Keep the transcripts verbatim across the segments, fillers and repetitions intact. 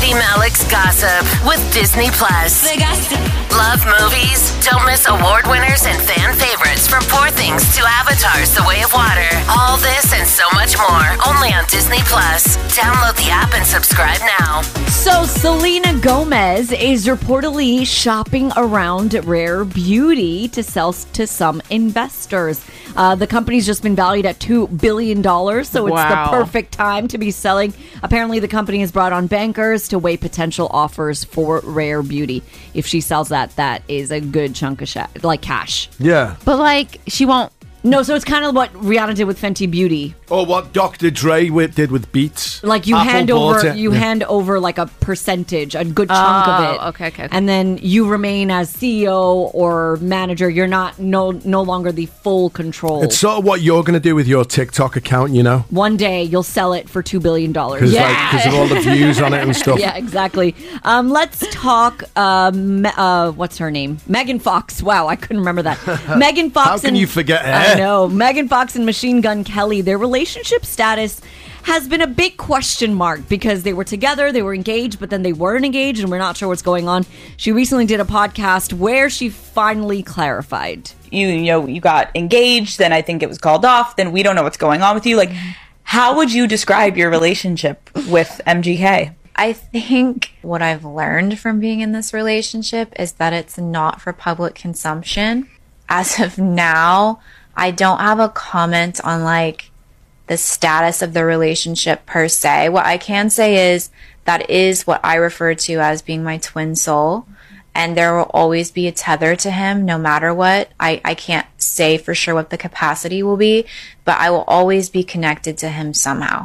Team Alex Gossip with Disney Plus. Love movies? Don't miss award winners and fan favorites from Poor Things to Avatar's The Way of Water. All this and so much more only on Disney Plus. Download the app and subscribe now. So Selena Gomez is reportedly shopping around Rare Beauty to sell to some investors. Uh, the company's just been valued at two billion dollars, so it's Wow. the perfect time to be selling. Apparently, the company has brought on bankers to weigh potential offers for Rare Beauty. If she sells that, that is a good chunk of sh- like cash. Yeah. But like, she won't. No, so it's kind of what Rihanna did with Fenty Beauty. Or what Doctor Dre wi- did with Beats. Like you Apple hand bought over, it. you Yeah. hand over like a percentage, a good chunk Oh, of it. okay, okay, okay. And then you remain as C E O or manager. You're not no no longer the full control. It's sort of what you're going to do with your TikTok account, you know? One day you'll sell it for two billion dollars. Because like, of all the views on it and stuff. Yeah, exactly. Um, let's talk. Um, uh, what's her name? Megan Fox. Wow, I couldn't remember that. Megan Fox. How can and, you forget her? I know. Megan Fox and Machine Gun Kelly. Their relationship status has been a big question mark because they were together, they were engaged, but then they weren't engaged, and we're not sure what's going on. She recently did a podcast where she finally clarified. You, you know, you got engaged, then I think it was called off, then we don't know what's going on with you. Like, how would you describe your relationship with M G K? I think what I've learned from being in this relationship is that it's not for public consumption. As of now, I don't have a comment on like the status of the relationship per se. What I can say is that is what I refer to as being my twin soul. And there will always be a tether to him no matter what. I, I can't say for sure what the capacity will be, but I will always be connected to him somehow.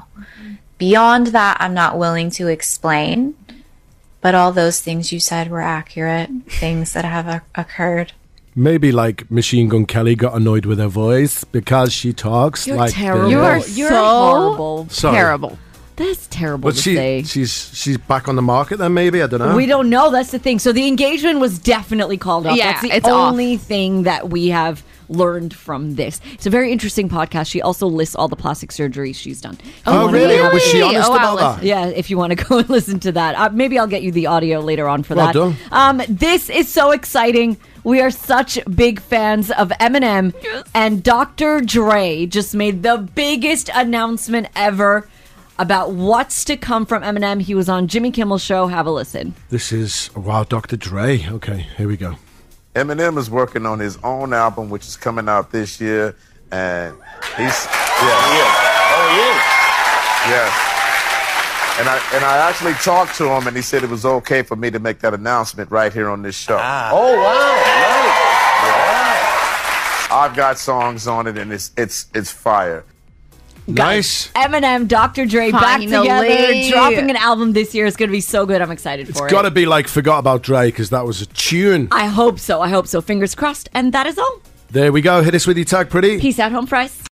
Beyond that, I'm not willing to explain, but all those things you said were accurate, things that have uh, occurred. Maybe like Machine Gun Kelly got annoyed with her voice because she talks You're like terrible. the- You are You're so horrible. Sorry. terrible. That's terrible But to she, say. she's she's back on the market then, maybe? I don't know. We don't know. That's the thing. So the engagement was definitely called off. Yeah, That's the it's off. only thing that we have learned from this. It's a very interesting podcast. She also lists all the plastic surgeries she's done. If you Oh, wanna really? go- Was she honest Oh, I'll about that? Yeah, if you want to go and listen to that. Uh, maybe I'll get you the audio later on for Well that. done. Um, this is so exciting. We are such big fans of Eminem. And Doctor Dre just made the biggest announcement ever about what's to come from Eminem. He was on Jimmy Kimmel's show. Have a listen. This is, wow, Doctor Dre. Okay, here we go. Eminem is working on his own album, which is coming out this year, and he's yeah, yeah, oh yeah, yeah. And I and I actually talked to him, and he said it was okay for me to make that announcement right here on this show. Oh, wow. I've got songs on it, and it's it's it's fire. Nice. Eminem, Doctor Dre back Finally. together, dropping an album this year. It's going to be so good. I'm excited It's for got to it. be like Forgot About Dre because that was a tune. I hope so. I hope so. Fingers crossed. And that is all. There we go. Hit us with your tag, pretty. Peace out, home fries.